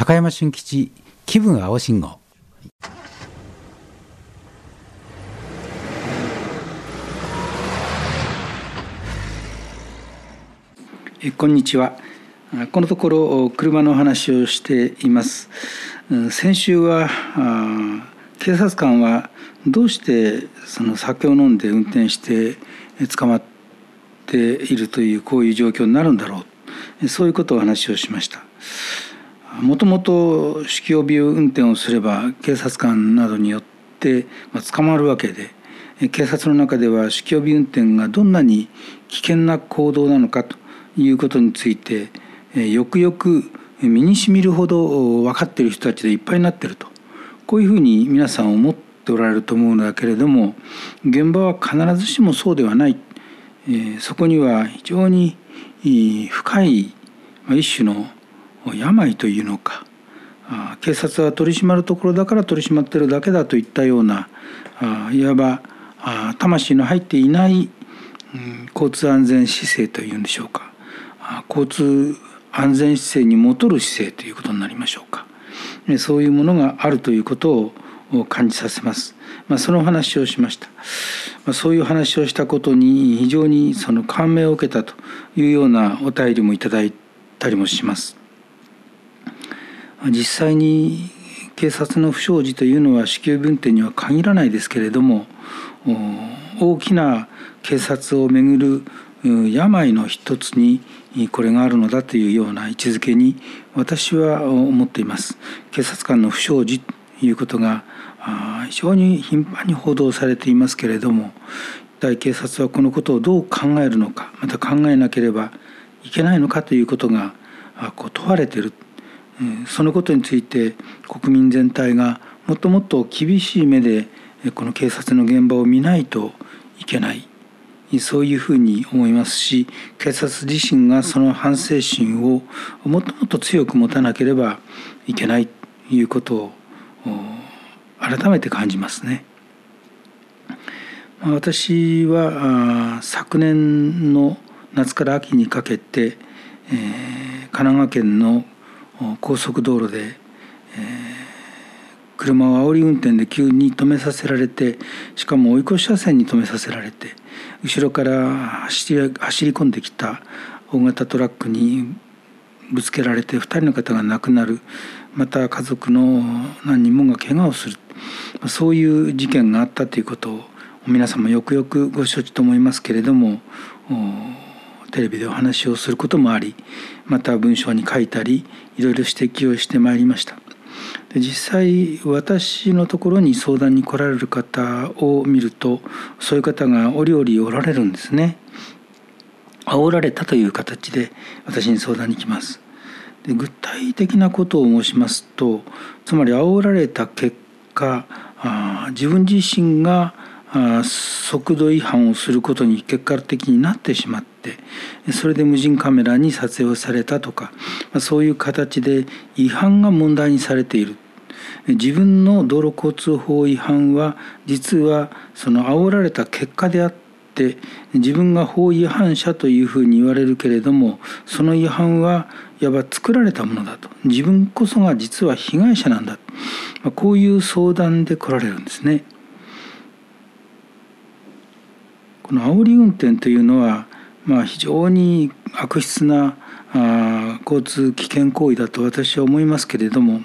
高山俊吉気分青信号。 こんにちは。このところ車の話をしています。先週は警察官はどうしてその酒を飲んで運転して捕まっているというこういう状況になるんだろう、そういうことを話をしました。もともと酒気帯び運転をすれば警察官などによって捕まるわけで、警察の中では酒気帯び運転がどんなに危険な行動なのかということについてよくよく身にしみるほど分かっている人たちでいっぱいになっていると、こういうふうに皆さん思っておられると思うのだけれども、現場は必ずしもそうではない。そこには非常に深い一種の病というのか、警察は取り締まるところだから取り締まっているだけだといったような、いわば魂の入っていない交通安全姿勢というんでしょうか、交通安全姿勢に戻る姿勢ということになりましょうか、そういうものがあるということを感じさせます。その話をしました。そういう話をしたことに非常にその感銘を受けたというようなお便りもいただいたりもします。実際に警察の不祥事というのは酒気帯び運転には限らないですけれども、大きな警察をめぐる病の一つにこれがあるのだというような位置づけに私は思っています。警察官の不祥事ということが非常に頻繁に報道されていますけれども、一体警察はこのことをどう考えるのか、また考えなければいけないのかということが問われている。そのことについて国民全体がもっともっと厳しい目でこの警察の現場を見ないといけない、そういうふうに思いますし、警察自身がその反省心をもっともっと強く持たなければいけないということを改めて感じますね。私は昨年の夏から秋にかけて神奈川県の高速道路で車を煽り運転で急に止めさせられて、しかも追い越し車線に止めさせられて、後ろから走り込んできた大型トラックにぶつけられて2人の方が亡くなる、また家族の何人もが怪我をする、そういう事件があったということを皆さんもよくよくご承知と思いますけれども、テレビでお話をすることもあり、また文章に書いたりいろいろ指摘をしてまいりました。で、実際私のところに相談に来られる方を見ると、そういう方が折々おられるんですね。煽られたという形で私に相談に来ます。で、具体的なことを申しますと、つまり煽られた結果、自分自身が速度違反をすることに結果的になってしまって、それで無人カメラに撮影をされたとか、そういう形で違反が問題にされている。自分の道路交通法違反は実はその煽られた結果であって、自分が法違反者というふうに言われるけれども、その違反はいわば作られたものだと、自分こそが実は被害者なんだ、こういう相談で来られるんですね。この煽り運転というのは、非常に悪質な交通危険行為だと私は思いますけれども、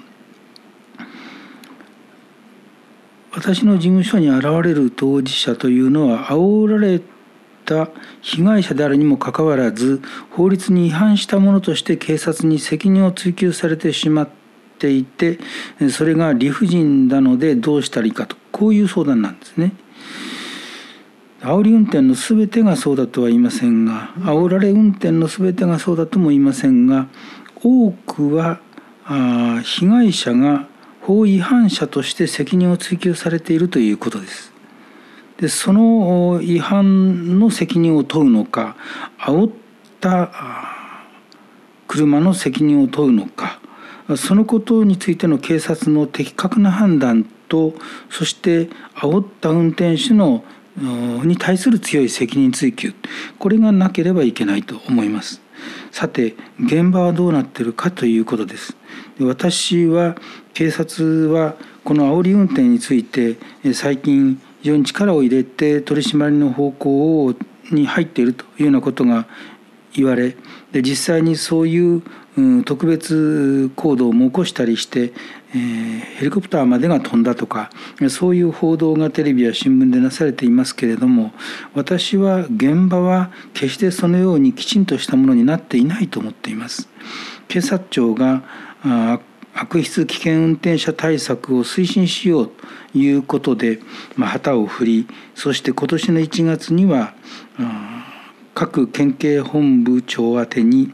私の事務所に現れる当事者というのは煽られた被害者であるにもかかわらず、法律に違反したものとして警察に責任を追及されてしまっていて、それが理不尽なのでどうしたらいいかと、こういう相談なんですね。煽り運転のすべてがそうだとは言いませんが、煽られ運転のすべてがそうだとも言いませんが、多くは被害者が法違反者として責任を追及されているということです。で、その違反の責任を問うのか、煽った車の責任を問うのか、そのことについての警察の的確な判断と、そして煽った運転手に対する強い責任追及、これがなければいけないと思います。 さて現場はどうなっているかということです。で、私は警察はこの煽り運転について最近非常に力を入れて取り締まりの方向に入っているというようなことが言われ、で実際にそういう特別行動も起こしたりして、ヘリコプターまでが飛んだとか、そういう報道がテレビや新聞でなされていますけれども、私は現場は決してそのようにきちんとしたものになっていないと思っています。警察庁が悪質危険運転者対策を推進しようということで、旗を振り、そして今年の1月には各県警本部長宛てに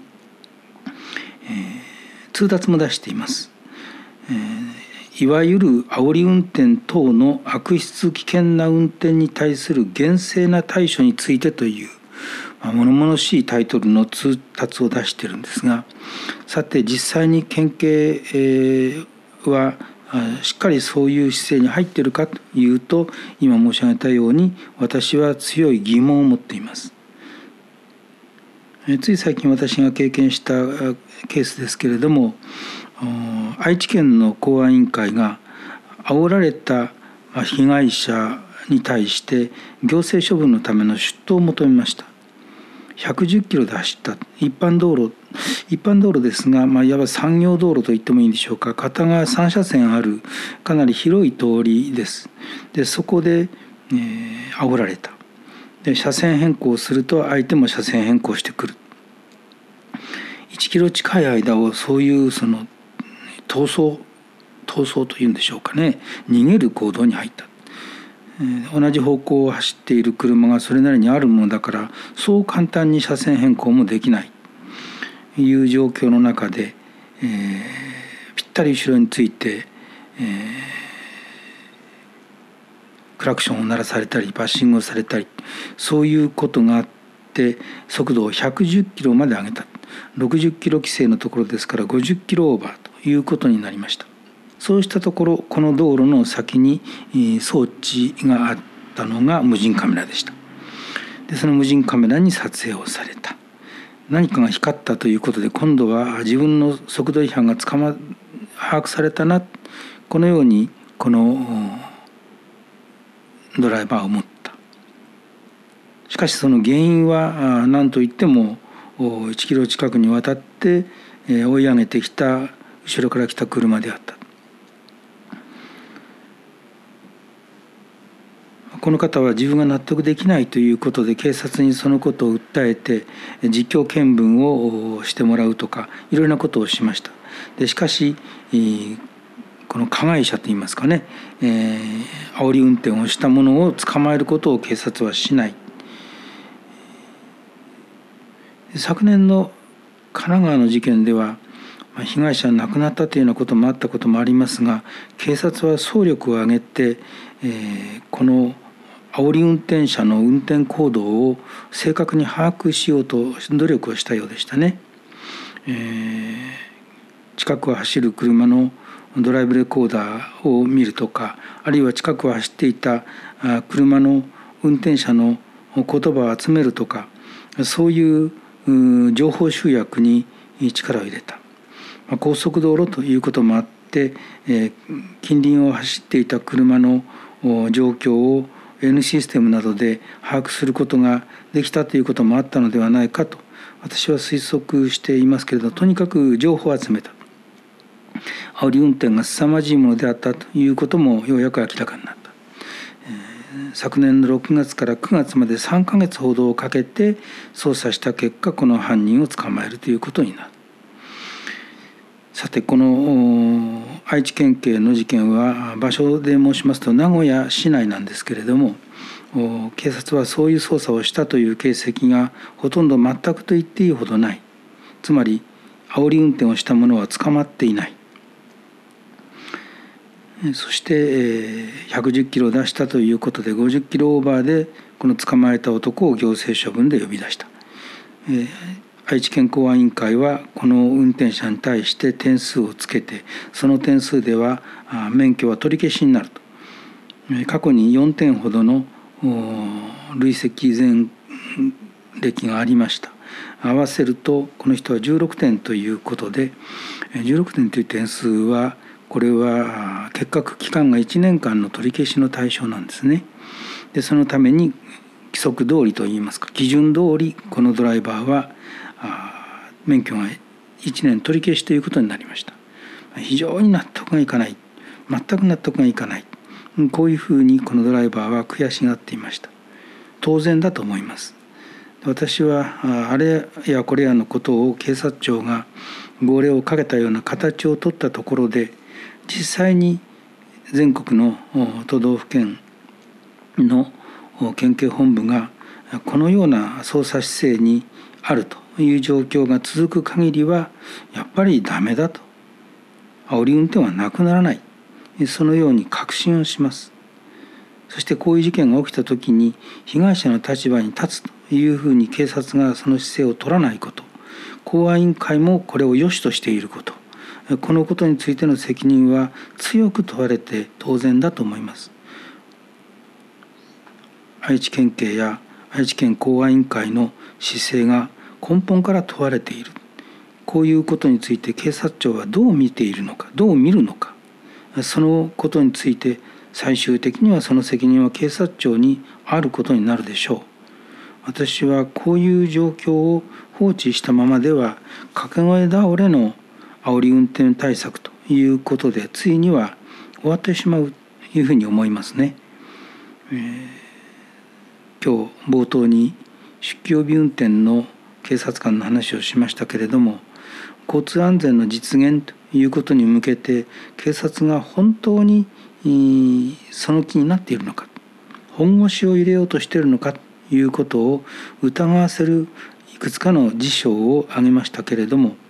通達も出しています。いわゆる煽り運転等の悪質危険な運転に対する厳正な対処についてという物々しいタイトルの通達を出しているんですが、さて実際に県警はしっかりそういう姿勢に入っているかというと、今申し上げたように私は強い疑問を持っています。つい最近私が経験したケースですけれども、愛知県の公安委員会が煽られた被害者に対して行政処分のための出頭を求めました。110キロで走った一般道路ですが、いわば産業道路と言ってもいいんでしょうか。片側3車線あるかなり広い通りです。でそこで、煽られた。で車線変更すると相手も車線変更してくる。1キロ近い間をそういうその逃走というんでしょうかね、逃げる行動に入った。同じ方向を走っている車がそれなりにあるものだから、そう簡単に車線変更もできないという状況の中で、ぴったり後ろについて、クラクションを鳴らされたりバッシングをされたり、そういうことがあって速度を110キロまで上げた。60キロ規制のところですから50キロオーバーということになりました。そうしたところ、この道路の先に装置があったのが無人カメラでした。でその無人カメラに撮影をされた。何かが光ったということで、今度は自分の速度違反が把握されたな、このようにこのドライバーは思った。しかしその原因は何といっても1キロ近くにわたって追い上げてきた後ろから来た車であった。この方は自分が納得できないということで警察にそのことを訴えて実況見分をしてもらうとかいろいろなことをしました。でしかしこの加害者といいますかね、煽り運転をした者を捕まえることを警察はしない。昨年の神奈川の事件では被害者が亡くなったというようなこともあったこともありますが、警察は総力を挙げて、この煽り運転者の運転行動を正確に把握しようと努力をしたようでしたね。近くを走る車のドライブレコーダーを見るとか、あるいは近くを走っていた車の運転者の言葉を集めるとか、そういう情報集約に力を入れた。高速道路ということもあって、近隣を走っていた車の状況を N システムなどで把握することができたということもあったのではないかと私は推測していますけれど、とにかく情報を集めた。煽り運転が凄まじいものであったということもようやく明らかになった。昨年の6月から9月まで3ヶ月ほどをかけて捜査した結果、この犯人を捕まえるということになる。さて、この愛知県警の事件は場所で申しますと名古屋市内なんですけれども、警察はそういう捜査をしたという形跡がほとんど全くと言っていいほどない。つまり煽り運転をした者は捕まっていない。そして110キロを出したということで50キロオーバーでこの捕まえた男を行政処分で呼び出した。愛知県公安委員会はこの運転者に対して点数をつけて、その点数では免許は取り消しになると。過去に4点ほどの累積前歴がありました。 合わせるとこの人は16点ということで、16点という点数はこれは結核期間が1年間の取り消しの対象なんですね。でそのために規則通りといいますか、基準通りこのドライバーは免許が1年取り消しということになりました。非常に納得がいかない、全く納得がいかない、こういうふうにこのドライバーは悔しがっていました。当然だと思います。私はあれやこれやのことを警察庁が号令をかけたような形を取ったところで、実際に全国の都道府県の県警本部がこのような捜査姿勢にあるという状況が続く限りはやっぱりダメだと、煽り運転はなくならない、そのように確信をします。そしてこういう事件が起きた時に被害者の立場に立つというふうに警察がその姿勢を取らないこと、公安委員会もこれを良しとしていること、このことについての責任は強く問われて当然だと思います。愛知県警や愛知県公安委員会の姿勢が根本から問われている。こういうことについて警察庁はどう見ているのか、どう見るのか、そのことについて最終的にはその責任は警察庁にあることになるでしょう。私はこういう状況を放置したままでは掛け声倒れの煽り運転対策ということでついには終わってしまうというふうに思いますね。今日冒頭に酒気帯び運転の警察官の話をしましたけれども、交通安全の実現ということに向けて警察が本当にその気になっているのか、本腰を入れようとしているのかということを疑わせるいくつかの事象を挙げましたけれども、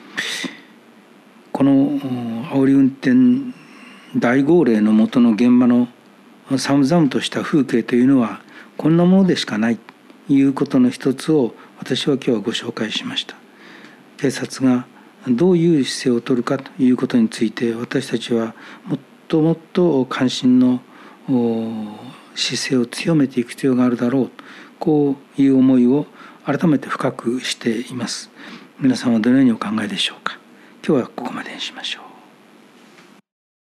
この煽り運転大号令の下の現場の寒々とした風景というのはこんなものでしかないということの一つを私は今日はご紹介しました。警察がどういう姿勢を取るかということについて私たちはもっともっと関心の姿勢を強めていく必要があるだろう、こういう思いを改めて深くしています。皆さんはどのようにお考えでしょうか。今日はここまでにしましょう。